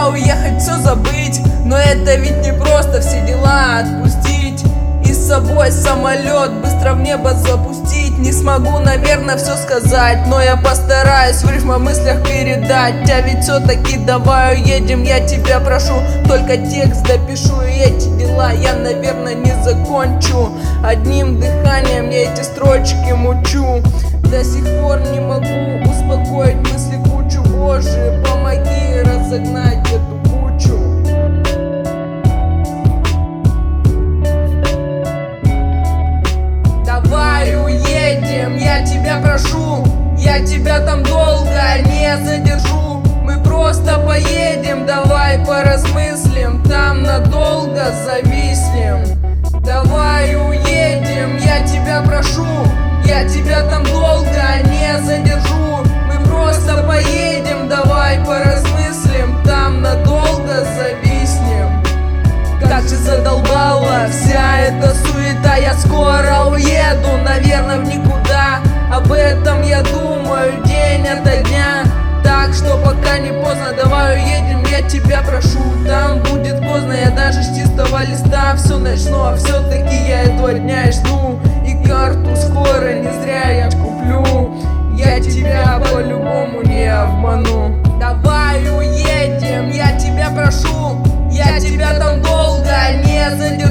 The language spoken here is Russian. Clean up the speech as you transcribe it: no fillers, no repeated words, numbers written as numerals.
уехать, все забыть. Но это ведь не просто все дела отпустить и с собой самолет быстро в небо запустить. Не смогу, наверное, все сказать, но я постараюсь в рифмах мыслях передать. А ведь все-таки давай уедем, я тебя прошу. Только текст допишу, и эти дела я, наверное, не закончу. Одним дыханием я эти строчки мучу. До сих пор не могу успокоить мысли кучу. Боже, помоги разогнать эту кучу. Давай уедем, я тебя прошу. Я тебя там долго не задержу. Мы просто поедем, давай поразмыслим. Там надолго зависнем. Давай уедем, я тебя прошу. Я тебя там долго не задержу. Мы просто поедем, давай поразмыслим. Там надолго зависнем. Как же задолбала вся эта суета. Я скоро уеду, наверное, в никуда. Об этом я думаю день ото дня. Так что пока не поздно, давай уедем, я тебя прошу. Там будет поздно, я даже с чистого листа все начну. А все-таки я этого дня и жду. И карту скоро не зря я куплю. Я тебя по-любому не обману. Давай уедем, я тебя прошу. Я тебя там долго